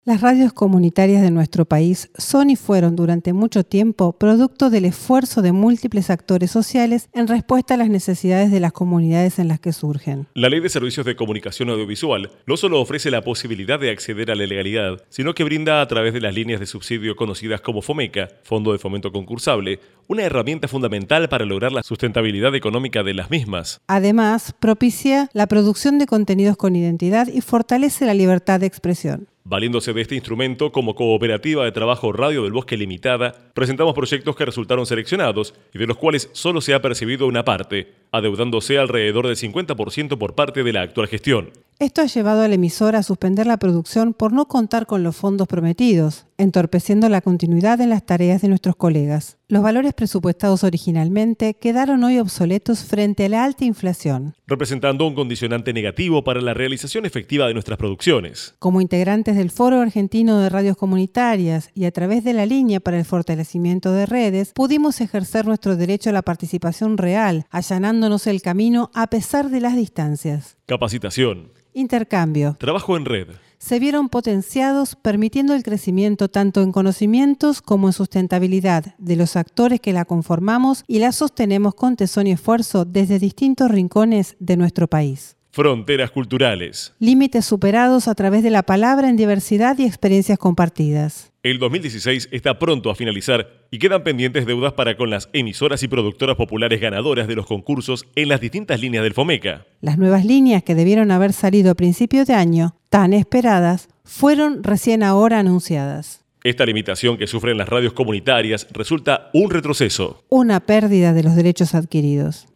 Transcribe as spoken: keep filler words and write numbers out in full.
Las radios comunitarias de nuestro país son y fueron durante mucho tiempo producto del esfuerzo de múltiples actores sociales en respuesta a las necesidades de las comunidades en las que surgen. La Ley de Servicios de Comunicación Audiovisual no solo ofrece la posibilidad de acceder a la legalidad, sino que brinda a través de las líneas de subsidio conocidas como FOMECA, Fondo de Fomento Concursable, una herramienta fundamental para lograr la sustentabilidad económica de las mismas. Además, propicia la producción de contenidos con identidad y fortalece la libertad de expresión. Valiéndose de este instrumento como cooperativa de trabajo Radio del Bosque Limitada, presentamos proyectos que resultaron seleccionados y de los cuales solo se ha percibido una parte, adeudándose alrededor del cincuenta por ciento por parte de la actual gestión. Esto ha llevado a la emisora a suspender la producción por no contar con los fondos prometidos, entorpeciendo la continuidad en las tareas de nuestros colegas. Los valores presupuestados originalmente quedaron hoy obsoletos frente a la alta inflación, representando un condicionante negativo para la realización efectiva de nuestras producciones. Como integrantes del Foro Argentino de Radios Comunitarias y a través de la Línea para el Fortalecimiento de Redes, pudimos ejercer nuestro derecho a la participación real, allanándonos el camino a pesar de las distancias. Capacitación. Intercambio. Trabajo en red. Se vieron potenciados, permitiendo el crecimiento tanto en conocimientos como en sustentabilidad de los actores que la conformamos y la sostenemos con tesón y esfuerzo desde distintos rincones de nuestro país. Fronteras culturales. Límites superados a través de la palabra en diversidad y experiencias compartidas. El dos mil dieciséis está pronto a finalizar y quedan pendientes deudas para con las emisoras y productoras populares ganadoras de los concursos en las distintas líneas del FOMECA. Las nuevas líneas que debieron haber salido a principios de año, tan esperadas, fueron recién ahora anunciadas. Esta limitación que sufren las radios comunitarias resulta un retroceso. Una pérdida de los derechos adquiridos.